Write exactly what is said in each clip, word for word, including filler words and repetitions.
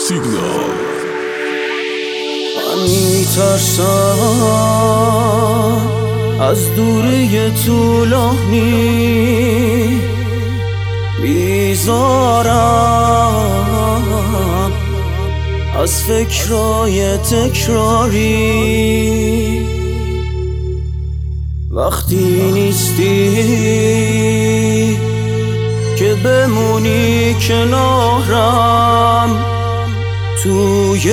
سیگنال. من میترسم از دوری طولانی، بیزارم از فکرای تکراری. وقتی نیستی که بمونی کنارم، توی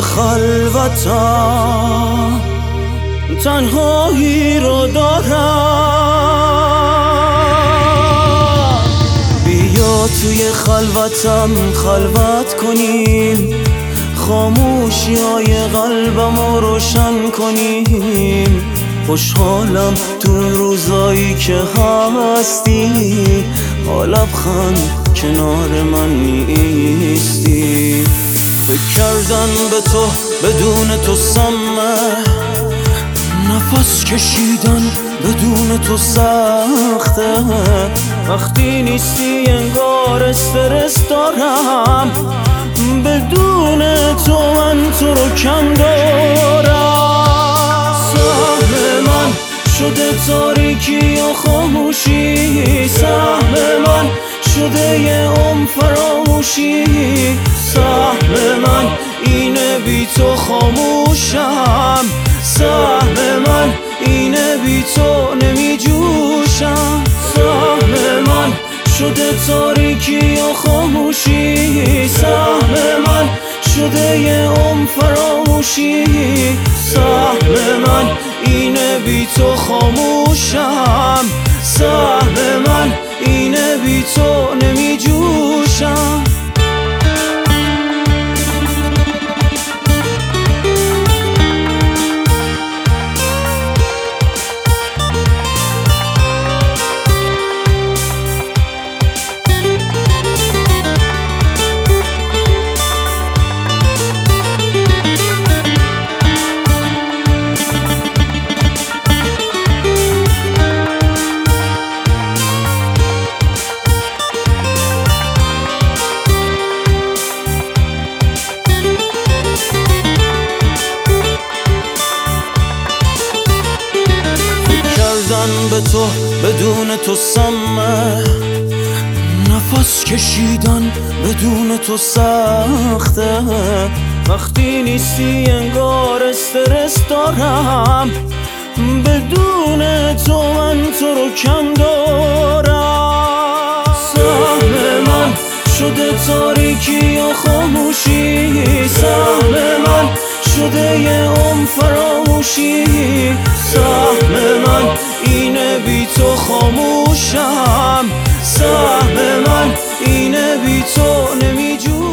خلوتم تنهایی رو دارم. بیا توی خلوتم خلوت کنیم، خاموشی های قلبم رو روشن کنیم. خوشحالم تو روزایی که هستی، با لبخند کنار من نیستی. فکر کردن به تو بدون تو سمه، نفس کشیدن بدون تو سخته. وقتی نیستی انگار استرس دارم، بدون تو من تو رو کم دارم. سهم من شده تاریکی و خاموشی، سهم من شده یه عمر فراموشی. سهم من اینه بی تو خاموشم، سهم من اینه بی تو نمی جوشم. سهم من شده تاریکی و خاموشی، سهم من شده یه عمر فراموشی. سهم من اینه بی تو خاموشم، سهم من اینه بی تو نمی جوشم. به تو بدون تو سمه، نفس کشیدن بدون تو سخته. وقتی نیستی انگار استرس دارم، بدون تو من تو رو کم دارم. سهم من شده تاریکی و خاموشی، سهم من شده یه عمر فراموشی. سهم من اینه بی تو خاموشم، سهم من اینه بی تو نمی جوشم.